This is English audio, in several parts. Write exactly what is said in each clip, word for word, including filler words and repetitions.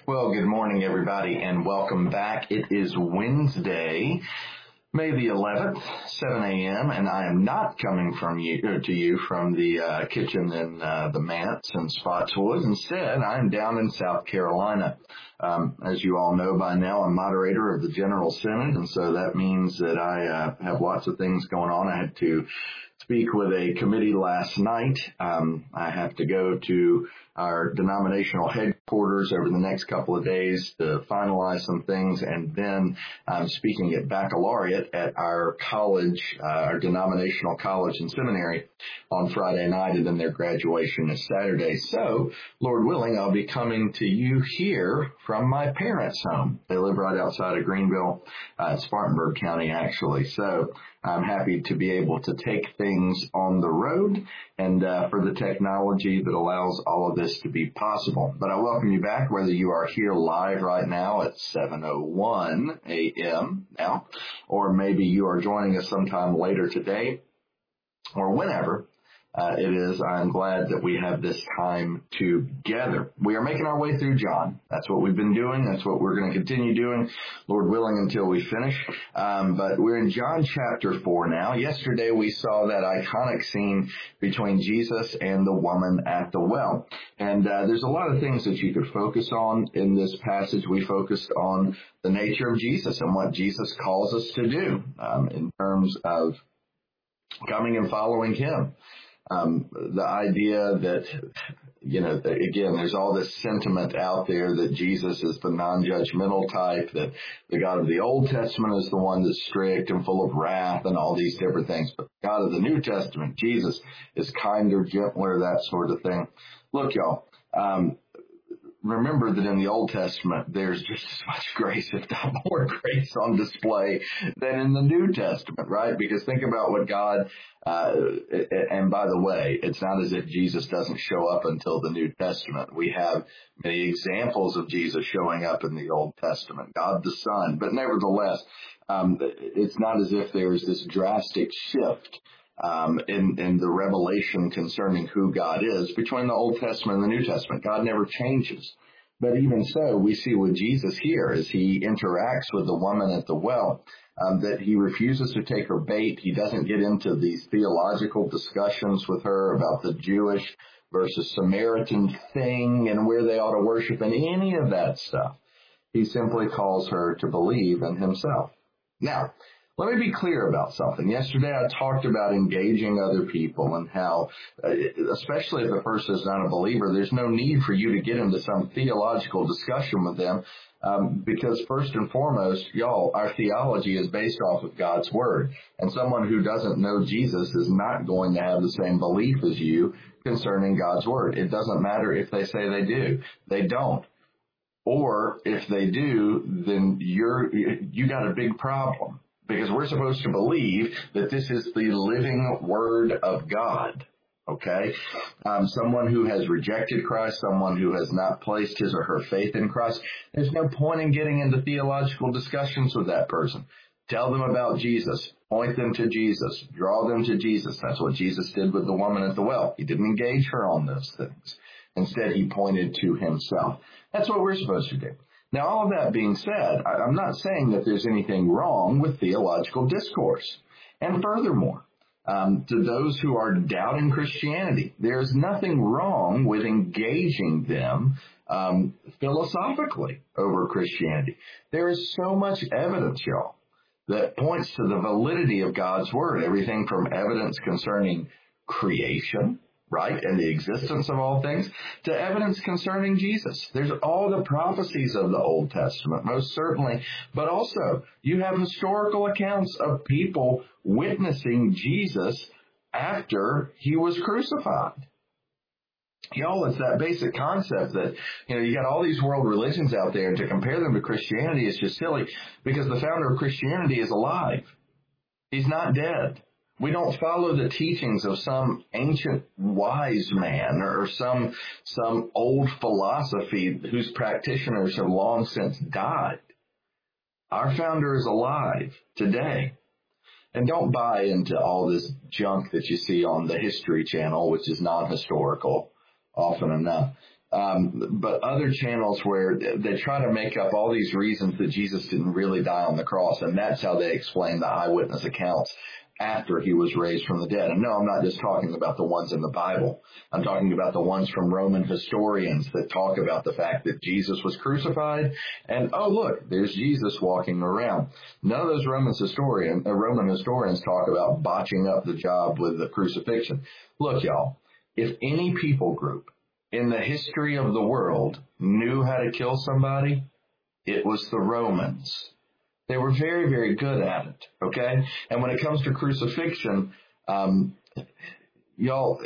Well, good morning, everybody, and welcome back. It is Wednesday, May the eleventh, seven a.m., and I am not coming from you uh, to you from the uh, kitchen in uh, the Manse in Spotswood. Instead, I'm down in South Carolina. Um, as you all know by now, I'm moderator of the General Synod, and so that means that I uh, have lots of things going on. I had to speak with a committee last night. Um, I have to go to our denominational headquarters over the next couple of days to finalize some things, and then I'm speaking at baccalaureate at our college, uh, our denominational college and seminary on Friday night, and then their graduation is Saturday. So, Lord willing, I'll be coming to you here from my parents' home. They live right outside of Greenville, uh, Spartanburg County, actually. So I'm happy to be able to take things on the road and uh, for the technology that allows all of this to be possible. But I welcome you back, whether you are here live right now at seven oh one a.m. now, or maybe you are joining us sometime later today or whenever. Uh, it is, I'm glad that we have this time together. We are making our way through John. That's what we've been doing. That's what we're going to continue doing, Lord willing, until we finish. Um, but we're in John chapter four now. Yesterday we saw that iconic scene between Jesus and the woman at the well. And uh, there's a lot of things that you could focus on in this passage. We focused on the nature of Jesus and what Jesus calls us to do um, in terms of coming and following him. Um, the idea that, you know, again, there's all this sentiment out there that Jesus is the non-judgmental type, that the God of the Old Testament is the one that's strict and full of wrath and all these different things. But the God of the New Testament, Jesus, is kinder, gentler, that sort of thing. Look, y'all, um, remember that in the Old Testament, there's just as much grace, if not more grace, on display than in the New Testament, right? Because think about what God, uh, and by the way, it's not as if Jesus doesn't show up until the New Testament. We have many examples of Jesus showing up in the Old Testament, God the Son. But nevertheless, um, it's not as if there's this drastic shift Um, in, in the revelation concerning who God is between the Old Testament and the New Testament. God never changes. But even so, we see with Jesus here as he interacts with the woman at the well, um, that he refuses to take her bait. He doesn't get into these theological discussions with her about the Jewish versus Samaritan thing and where they ought to worship and any of that stuff. He simply calls her to believe in himself. Now, let me be clear about something. Yesterday I talked about engaging other people and how, uh, especially if a person is not a believer, there's no need for you to get into some theological discussion with them um, because first and foremost, y'all, our theology is based off of God's Word. And someone who doesn't know Jesus is not going to have the same belief as you concerning God's Word. It doesn't matter if they say they do. They don't. Or if they do, then you're you got a big problem. Because we're supposed to believe that this is the living Word of God, okay? Um, someone who has rejected Christ, someone who has not placed his or her faith in Christ, there's no point in getting into theological discussions with that person. Tell them about Jesus. Point them to Jesus. Draw them to Jesus. That's what Jesus did with the woman at the well. He didn't engage her on those things. Instead, he pointed to himself. That's what we're supposed to do. Now, all of that being said, I'm not saying that there's anything wrong with theological discourse. And furthermore, um, to those who are doubting Christianity, there's nothing wrong with engaging them um, philosophically over Christianity. There is so much evidence, y'all, that points to the validity of God's Word, everything from evidence concerning creation, right, and the existence of all things, to evidence concerning Jesus. There's all the prophecies of the Old Testament, most certainly, but also you have historical accounts of people witnessing Jesus after he was crucified. Y'all, it's that basic concept that, you know, you got all these world religions out there, and to compare them to Christianity is just silly, because the founder of Christianity is alive. He's not dead. We don't follow the teachings of some ancient wise man or some some old philosophy whose practitioners have long since died. Our founder is alive today. And don't buy into all this junk that you see on the History Channel, which is non-historical often enough. Um, but other channels where they try to make up all these reasons that Jesus didn't really die on the cross, and that's how they explain the eyewitness accounts after he was raised from the dead. And no, I'm not just talking about the ones in the Bible. I'm talking about the ones from Roman historians that talk about the fact that Jesus was crucified, and oh look, there's Jesus walking around. None of those Roman historian, uh, Roman historians talk about botching up the job with the crucifixion. Look, y'all, if any people group in the history of the world knew how to kill somebody, it was the Romans. They were very, very good at it, okay? And when it comes to crucifixion, um, y'all,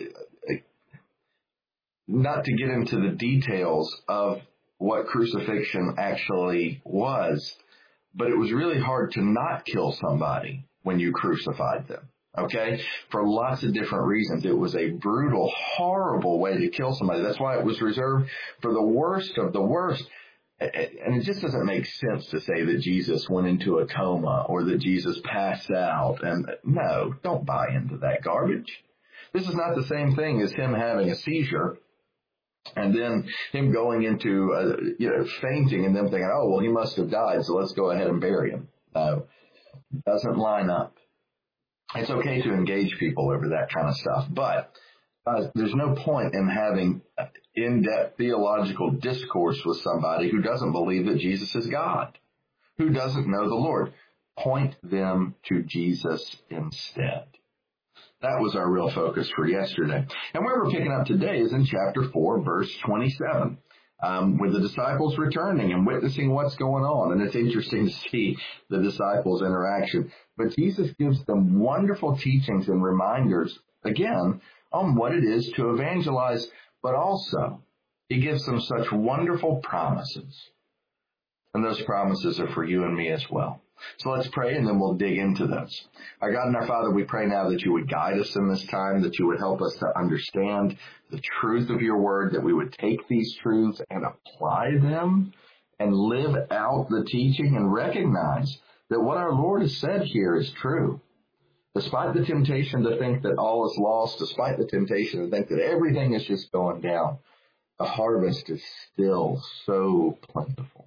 not to get into the details of what crucifixion actually was, but it was really hard to not kill somebody when you crucified them, okay? For lots of different reasons. It was a brutal, horrible way to kill somebody. That's why it was reserved for the worst of the worst. And it just doesn't make sense to say that Jesus went into a coma or that Jesus passed out. And no, don't buy into that garbage. This is not the same thing as him having a seizure and then him going into, uh, you know, fainting and them thinking, oh, well, he must have died, so let's go ahead and bury him. No, it doesn't line up. It's okay to engage people over that kind of stuff, but Uh, there's no point in having in-depth theological discourse with somebody who doesn't believe that Jesus is God, who doesn't know the Lord. Point them to Jesus instead. That was our real focus for yesterday. And where we're picking up today is in chapter four, verse twenty-seven, um, with the disciples returning and witnessing what's going on. And it's interesting to see the disciples' interaction. But Jesus gives them wonderful teachings and reminders, again, on what it is to evangelize, but also he gives them such wonderful promises. And those promises are for you and me as well. So let's pray and then we'll dig into this. Our God and our Father, we pray now that you would guide us in this time, that you would help us to understand the truth of your word, that we would take these truths and apply them and live out the teaching and recognize that what our Lord has said here is true. Despite the temptation to think that all is lost, despite the temptation to think that everything is just going down, the harvest is still so plentiful.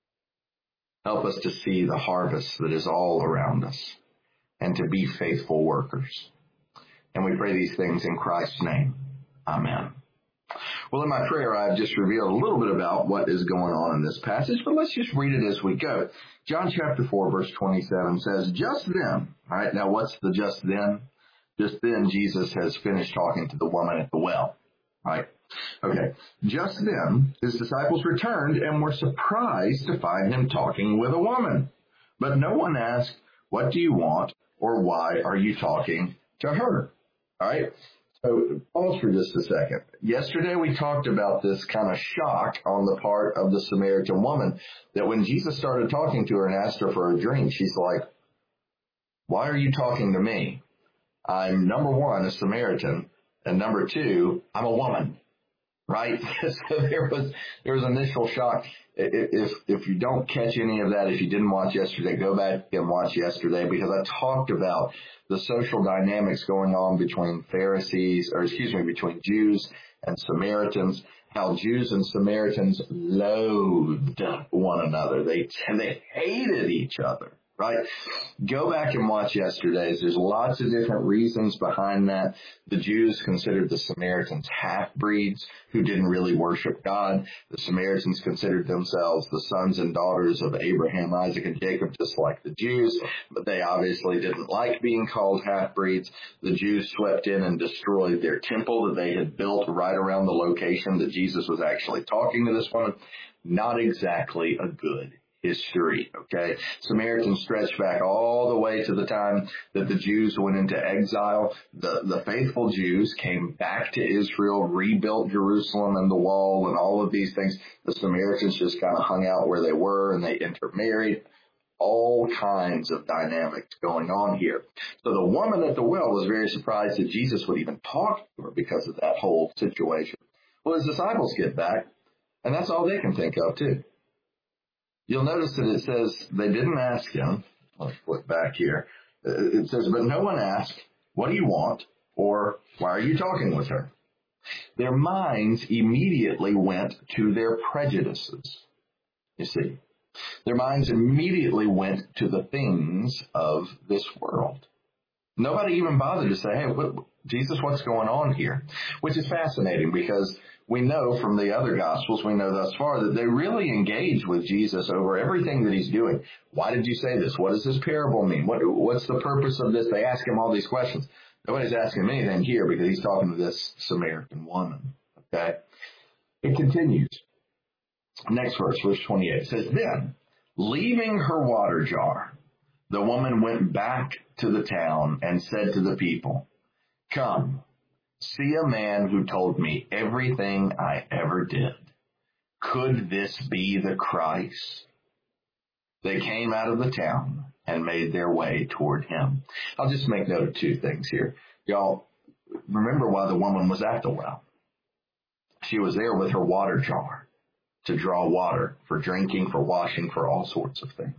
Help us to see the harvest that is all around us and to be faithful workers. And we pray these things in Christ's name. Amen. Well, in my prayer, I've just revealed a little bit about what is going on in this passage, but let's just read it as we go. John chapter four, verse twenty-seven says, just then, all right, now what's the just then? Just then, Jesus has finished talking to the woman at the well, right? Okay, just then, his disciples returned and were surprised to find him talking with a woman. But no one asked, what do you want, or why are you talking to her? All right? So pause for just a second. Yesterday we talked about this kind of shock on the part of the Samaritan woman that when Jesus started talking to her and asked her for a drink, she's like, why are you talking to me? I'm, number one, a Samaritan, and number two, I'm a woman, right? So there was there was initial shock. If if you don't catch any of that, if you didn't watch yesterday, go back and watch yesterday, because I talked about the social dynamics going on between Pharisees, or excuse me, between Jews and Samaritans, how Jews and Samaritans loathed one another. They, they hated each other, right? Go back and watch yesterday's. There's lots of different reasons behind that. The Jews considered the Samaritans half-breeds who didn't really worship God. The Samaritans considered themselves the sons and daughters of Abraham, Isaac, and Jacob, just like the Jews, but they obviously didn't like being called half-breeds. The Jews swept in and destroyed their temple that they had built right around the location that Jesus was actually talking to this woman. Not exactly a good history, okay? Samaritans stretch back all the way to the time that the Jews went into exile. The, the faithful Jews came back to Israel, rebuilt Jerusalem and the wall and all of these things. The Samaritans just kind of hung out where they were and they intermarried. All kinds of dynamics going on here. So the woman at the well was very surprised that Jesus would even talk to her because of that whole situation. Well, his disciples get back, and that's all they can think of too. You'll notice that it says they didn't ask him. Let's flip back here. It says, but no one asked, what do you want? Or why are you talking with her? Their minds immediately went to their prejudices. You see, their minds immediately went to the things of this world. Nobody even bothered to say, hey, what, Jesus, what's going on here? Which is fascinating because we know from the other Gospels, we know thus far that they really engage with Jesus over everything that he's doing. Why did you say this? What does this parable mean? What, what's the purpose of this? They ask him all these questions. Nobody's asking him anything here because he's talking to this Samaritan woman. Okay? It continues. Next verse, verse twenty-eight. It says, then, leaving her water jar, the woman went back to the town and said to the people, come, see a man who told me everything I ever did. Could this be the Christ? They came out of the town and made their way toward him. I'll just make note of two things here. Y'all, remember why the woman was at the well. She was there with her water jar to draw water for drinking, for washing, for all sorts of things.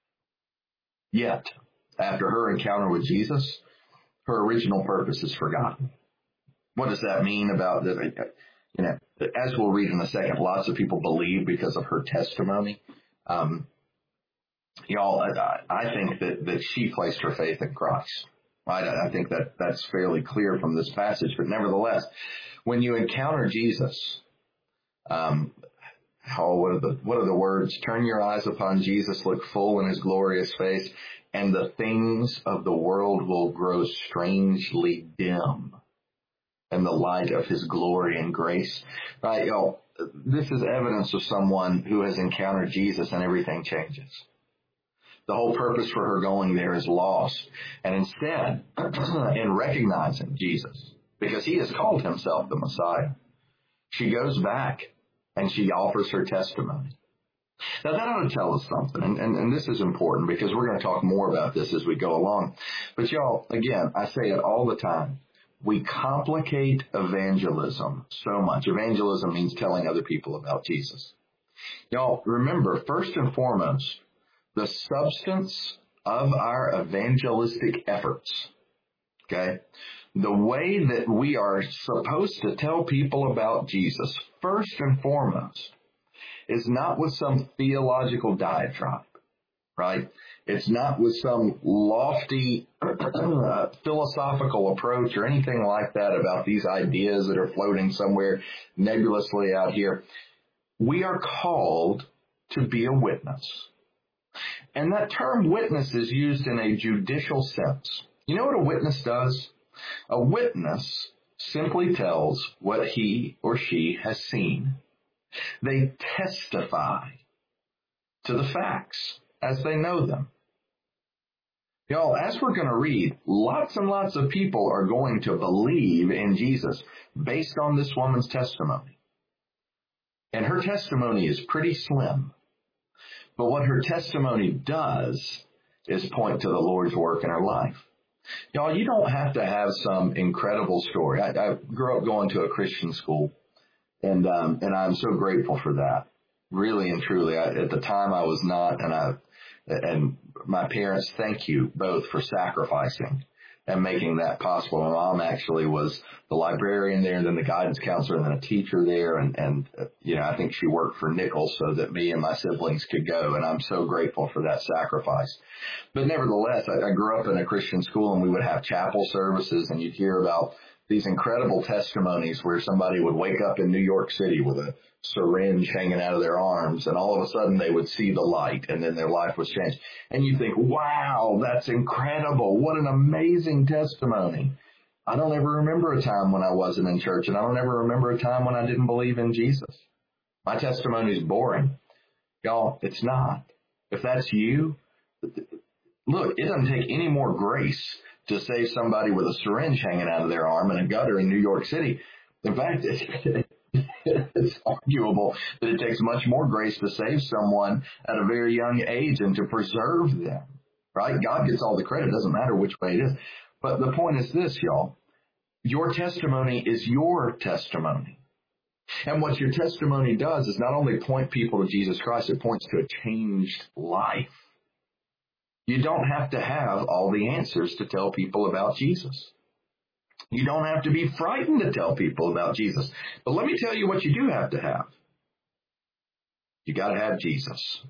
Yet, after her encounter with Jesus, her original purpose is forgotten. What does that mean about the, you know, as we'll read in a second, lots of people believe because of her testimony. Um, y'all, I, I think that, that she placed her faith in Christ. Right? I think that that's fairly clear from this passage. But nevertheless, when you encounter Jesus, um, Oh, what are the what are the words? Turn your eyes upon Jesus, look full in his glorious face, and the things of the world will grow strangely dim in the light of his glory and grace. Right, y'all, this is evidence of someone who has encountered Jesus and everything changes. The whole purpose for her going there is lost. And instead, in recognizing Jesus, because he has called himself the Messiah, she goes back and she offers her testimony. Now, that ought to tell us something, and, and, and this is important because we're going to talk more about this as we go along. But y'all, again, I say it all the time. We complicate evangelism so much. Evangelism means telling other people about Jesus. Y'all, remember, first and foremost, the substance of our evangelistic efforts, okay, the way that we are supposed to tell people about Jesus, first and foremost, is not with some theological diatribe, right? It's not with some lofty uh, philosophical approach or anything like that about these ideas that are floating somewhere nebulously out here. We are called to be a witness. And that term witness is used in a judicial sense. You know what a witness does? A witness simply tells what he or she has seen. They testify to the facts as they know them. Y'all, as we're going to read, lots and lots of people are going to believe in Jesus based on this woman's testimony. And her testimony is pretty slim. But what her testimony does is point to the Lord's work in her life. Y'all, you don't have to have some incredible story. I, I grew up going to a Christian school, and um, and I'm so grateful for that. Really and truly. I, at the time, I was not, and I and my parents, thank you both for sacrificing and making that possible. My mom actually was the librarian there, and then the guidance counselor, and then a teacher there, and and uh, you know, I think she worked for Nichols so that me and my siblings could go, and I'm so grateful for that sacrifice. But nevertheless, I, I grew up in a Christian school, and we would have chapel services, and you'd hear about these incredible testimonies where somebody would wake up in New York City with a syringe hanging out of their arms, and all of a sudden they would see the light, and then their life was changed. And you think, wow, that's incredible. What an amazing testimony. I don't ever remember a time when I wasn't in church, and I don't ever remember a time when I didn't believe in Jesus. My testimony is boring. Y'all, it's not. If that's you, look, it doesn't take any more grace to save somebody with a syringe hanging out of their arm in a gutter in New York City. In fact, it, it's arguable that it takes much more grace to save someone at a very young age and to preserve them, right? God gets all the credit. It doesn't matter which way it is. But the point is this, y'all. Your testimony is your testimony. And what your testimony does is not only point people to Jesus Christ, it points to a changed life. You don't have to have all the answers to tell people about Jesus. You don't have to be frightened to tell people about Jesus. But let me tell you what you do have to have. You got to have Jesus.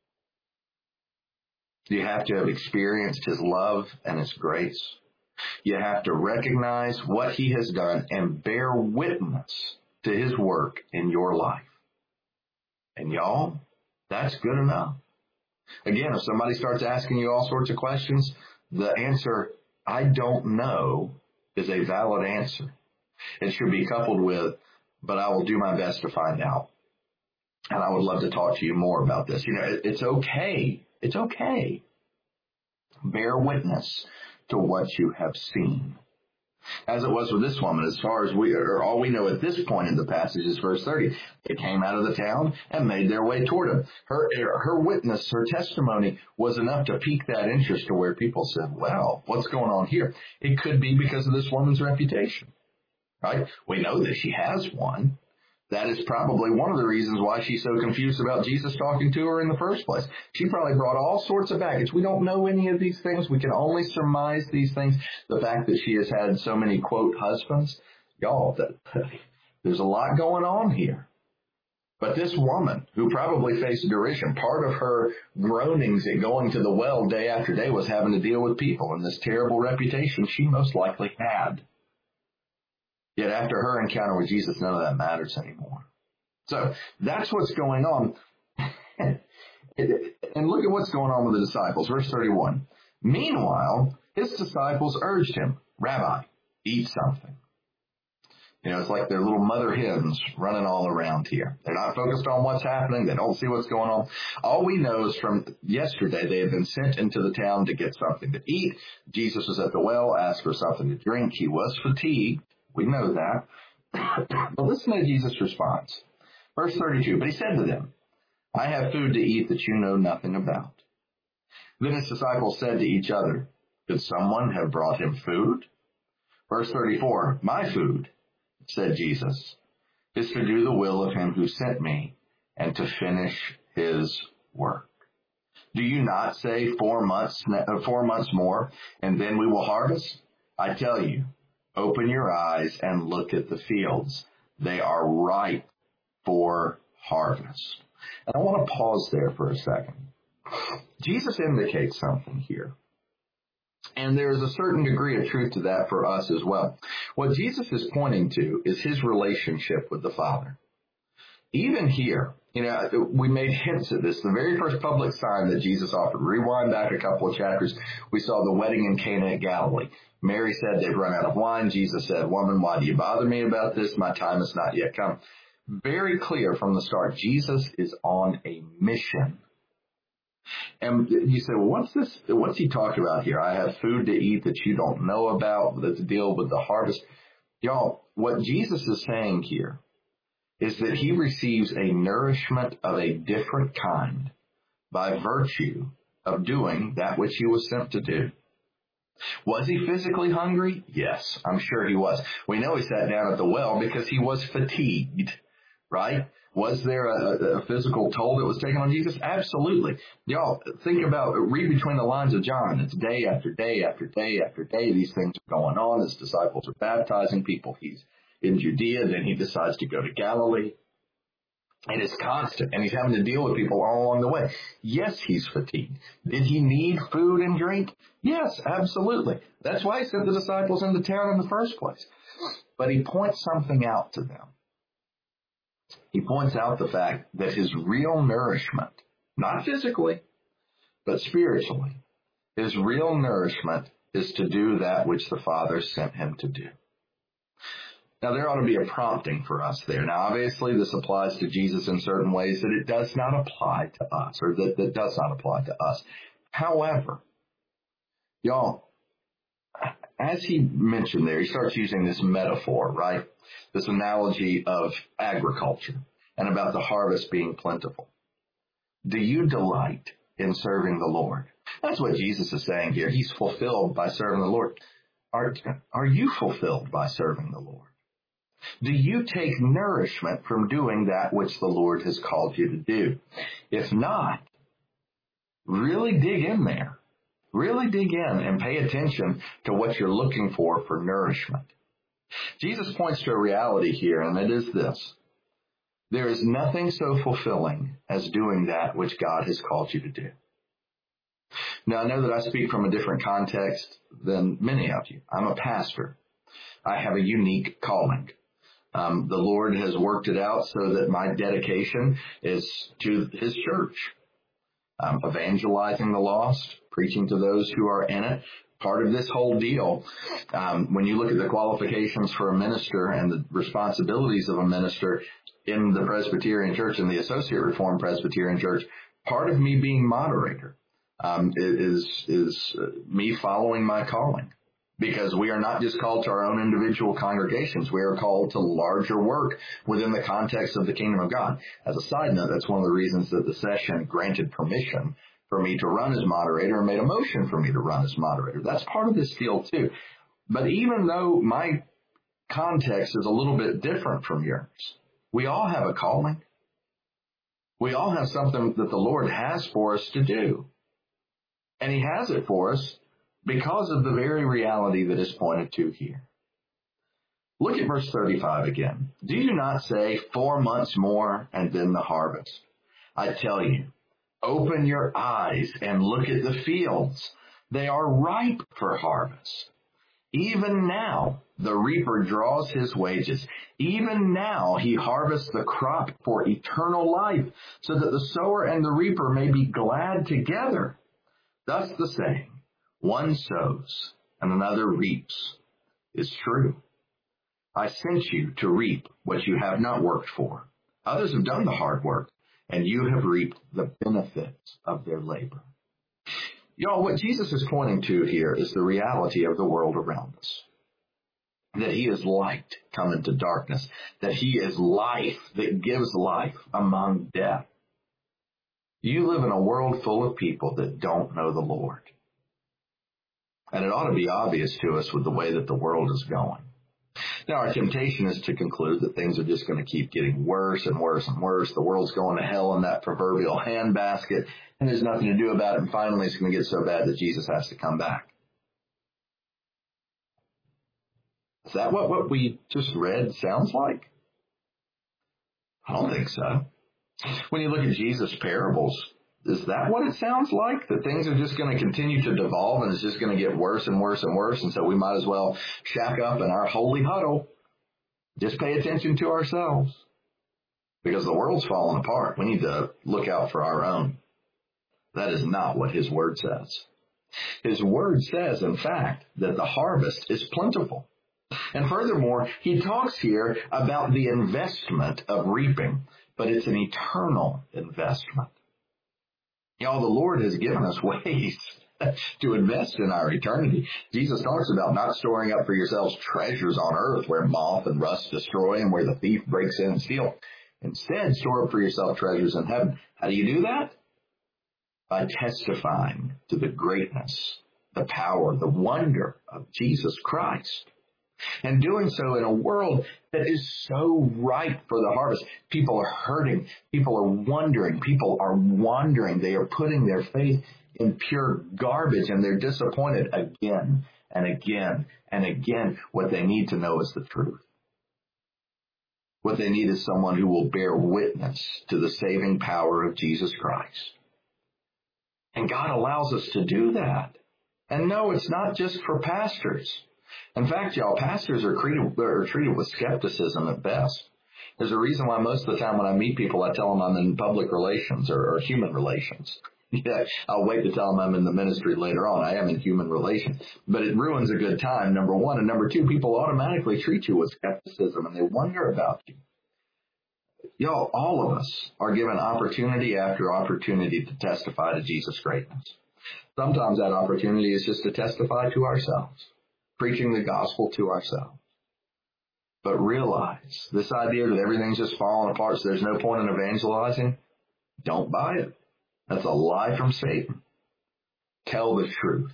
You have to have experienced his love and his grace. You have to recognize what he has done and bear witness to his work in your life. And y'all, that's good enough. Again, if somebody starts asking you all sorts of questions, the answer, I don't know, is a valid answer. It should be coupled with, but I will do my best to find out. And I would love to talk to you more about this. You know, it's okay. It's okay. Bear witness to what you have seen. As it was with this woman, as far as we, or all we know at this point in the passage is verse thirty. They came out of the town and made their way toward him. Her, her witness, her testimony was enough to pique that interest to where people said, well, what's going on here? It could be because of this woman's reputation, right? We know that she has one. That is probably one of the reasons why she's so confused about Jesus talking to her in the first place. She probably brought all sorts of baggage. We don't know any of these things. We can only surmise these things. The fact that she has had so many, quote, husbands, y'all, that, there's a lot going on here. But this woman, who probably faced derision, part of her groanings at going to the well day after day was having to deal with people and this terrible reputation she most likely had. Yet after her encounter with Jesus, none of that matters anymore. So that's what's going on. And look at what's going on with the disciples. Verse thirty-one. Meanwhile, his disciples urged him, Rabbi, eat something. You know, it's like they're little mother hens running all around here. They're not focused on what's happening. They don't see what's going on. All we know is from yesterday, they had been sent into the town to get something to eat. Jesus was at the well, asked for something to drink. He was fatigued. We know that. But listen to Jesus' response. Verse thirty-two, but he said to them, I have food to eat that you know nothing about. Then his disciples said to each other, could someone have brought him food? Verse thirty-four, my food, said Jesus, is to do the will of him who sent me and to finish his work. Do you not say four months, four months more, and then we will harvest? I tell you, open your eyes and look at the fields. They are ripe for harvest. And I want to pause there for a second. Jesus indicates something here. And there's a certain degree of truth to that for us as well. What Jesus is pointing to is his relationship with the Father. Even here, you know, we made hints at this. The very first public sign that Jesus offered, rewind back a couple of chapters, we saw the wedding in Cana at Galilee. Mary said they've run out of wine. Jesus said, woman, why do you bother me about this? My time has not yet come. Very clear from the start, Jesus is on a mission. And you say, well, what's this? What's he talking about here? I have food to eat that you don't know about, that's to deal with the harvest. Y'all, what Jesus is saying here is that he receives a nourishment of a different kind by virtue of doing that which he was sent to do. Was he physically hungry? Yes, I'm sure he was. We know he sat down at the well because he was fatigued, right? Was there a, a physical toll that was taken on Jesus? Absolutely. Y'all, think about, read between the lines of John. It's day after day after day after day. These things are going on. His disciples are baptizing people. He's in Judea. Then he decides to go to Galilee. And it's constant. And he's having to deal with people all along the way. Yes, he's fatigued. Did he need food and drink? Yes, absolutely. That's why he sent the disciples into town in the first place. But he points something out to them. He points out the fact that his real nourishment, not physically, but spiritually, his real nourishment is to do that which the Father sent him to do. Now, there ought to be a prompting for us there. Now, obviously, this applies to Jesus in certain ways that it does not apply to us, or that, that does not apply to us. However, y'all, as he mentioned there, he starts using this metaphor, right? This analogy of agriculture and about the harvest being plentiful. Do you delight in serving the Lord? That's what Jesus is saying here. He's fulfilled by serving the Lord. Are, are you fulfilled by serving the Lord? Do you take nourishment from doing that which the Lord has called you to do? If not, really dig in there. Really dig in and pay attention to what you're looking for for nourishment. Jesus points to a reality here, and it is this. There is nothing so fulfilling as doing that which God has called you to do. Now, I know that I speak from a different context than many of you. I'm a pastor. I have a unique calling. Um, the Lord has worked it out so that my dedication is to his church. Um, evangelizing the lost, preaching to those who are in it. Part of this whole deal, um, when you look at the qualifications for a minister and the responsibilities of a minister in the Presbyterian Church and the Associate Reformed Presbyterian Church, part of me being moderator um, is is me following my calling. Because we are not just called to our own individual congregations. We are called to larger work within the context of the kingdom of God. As a side note, that's one of the reasons that the session granted permission for me to run as moderator and made a motion for me to run as moderator. That's part of this deal too. But even though my context is a little bit different from yours, we all have a calling. We all have something that the Lord has for us to do. And he has it for us because of the very reality that is pointed to here. Look at verse thirty-five again. Do you not say four months more and then the harvest? I tell you, open your eyes and look at the fields. They are ripe for harvest. Even now, the reaper draws his wages. Even now, he harvests the crop for eternal life, so that the sower and the reaper may be glad together. Thus the saying, one sows and another reaps, is true. I sent you to reap what you have not worked for. Others have done the hard work, and you have reaped the benefits of their labor. Y'all, what Jesus is pointing to here is the reality of the world around us. That he is light come into darkness. That he is life that gives life among death. You live in a world full of people that don't know the Lord. And it ought to be obvious to us with the way that the world is going. Now, our temptation is to conclude that things are just going to keep getting worse and worse and worse. The world's going to hell in that proverbial handbasket, and there's nothing to do about it, and finally it's going to get so bad that Jesus has to come back. Is that what, what we just read sounds like? I don't think so. When you look at Jesus' parables, is that what it sounds like? That things are just going to continue to devolve and it's just going to get worse and worse and worse, and so we might as well shack up in our holy huddle. Just pay attention to ourselves. Because the world's falling apart. We need to look out for our own. That is not what his word says. His word says, in fact, that the harvest is plentiful. And furthermore, he talks here about the investment of reaping, but it's an eternal investment. Y'all, the Lord has given us ways to invest in our eternity. Jesus talks about not storing up for yourselves treasures on earth where moth and rust destroy and where the thief breaks in and steals. Instead, store up for yourself treasures in heaven. How do you do that? By testifying to the greatness, the power, the wonder of Jesus Christ. And doing so in a world that is so ripe for the harvest. People are hurting. People are wondering. People are wandering. They are putting their faith in pure garbage, and they're disappointed again and again and again. What they need to know is the truth. What they need is someone who will bear witness to the saving power of Jesus Christ. And God allows us to do that. And no, it's not just for pastors. In fact, y'all, pastors are treated, are treated with skepticism at best. There's a reason why most of the time when I meet people, I tell them I'm in public relations or, or human relations. Yeah, I'll wait to tell them I'm in the ministry later on. I am in human relations. But it ruins a good time, number one. And number two, people automatically treat you with skepticism and they wonder about you. Y'all, all of us are given opportunity after opportunity to testify to Jesus' greatness. Sometimes that opportunity is just to testify to ourselves, preaching the gospel to ourselves. But realize this idea that everything's just falling apart, so there's no point in evangelizing, don't buy it. That's a lie from Satan. Tell the truth.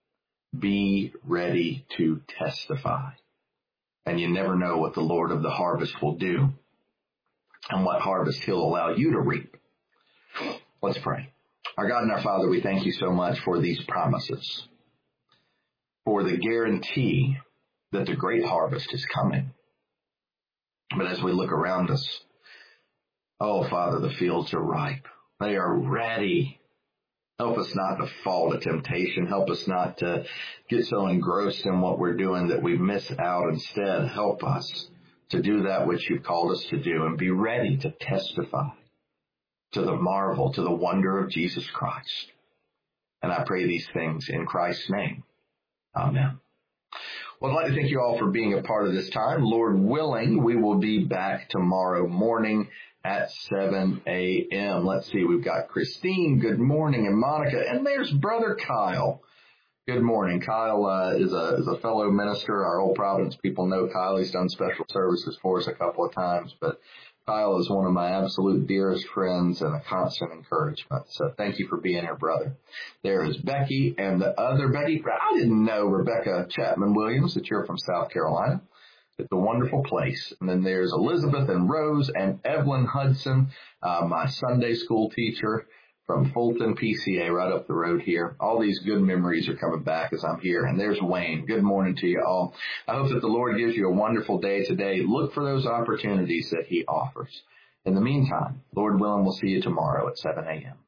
Be ready to testify. And you never know what the Lord of the harvest will do and what harvest he'll allow you to reap. Let's pray. Our God and our Father, we thank you so much for these promises, for the guarantee that the great harvest is coming. But as we look around us, oh, Father, the fields are ripe. They are ready. Help us not to fall to temptation. Help us not to get so engrossed in what we're doing that we miss out. Instead, help us to do that which you've called us to do and be ready to testify to the marvel, to the wonder of Jesus Christ. And I pray these things in Christ's name. Amen. Well, I'd like to thank you all for being a part of this time. Lord willing, we will be back tomorrow morning at seven a.m. Let's see, we've got Christine, good morning, and Monica, and there's Brother Kyle. Good morning. Kyle uh, is a is a fellow minister. Our old Providence people know Kyle. He's done special services for us a couple of times, but Kyle is one of my absolute dearest friends and a constant encouragement. So thank you for being here, brother. There is Becky and the other Becky. I didn't know Rebecca Chapman Williams, that you're from South Carolina. It's a wonderful place. And then there's Elizabeth and Rose and Evelyn Hudson, uh, my Sunday school teacher from Fulton P C A right up the road here. All these good memories are coming back as I'm here. And there's Wayne. Good morning to you all. I hope that the Lord gives you a wonderful day today. Look for those opportunities that he offers. In the meantime, Lord willing, we'll see you tomorrow at seven a.m.